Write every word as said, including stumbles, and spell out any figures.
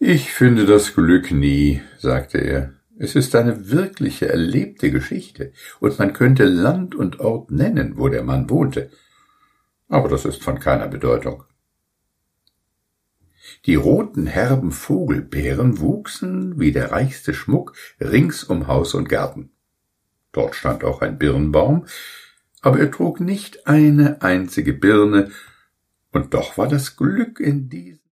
»Ich finde das Glück nie«, sagte er. »Es ist eine wirkliche, erlebte Geschichte, und man könnte Land und Ort nennen, wo der Mann wohnte. Aber das ist von keiner Bedeutung.« Die roten, herben Vogelbeeren wuchsen wie der reichste Schmuck rings um Haus und Garten. Dort stand auch ein Birnbaum, aber er trug nicht eine einzige Birne, und doch war das Glück in diesem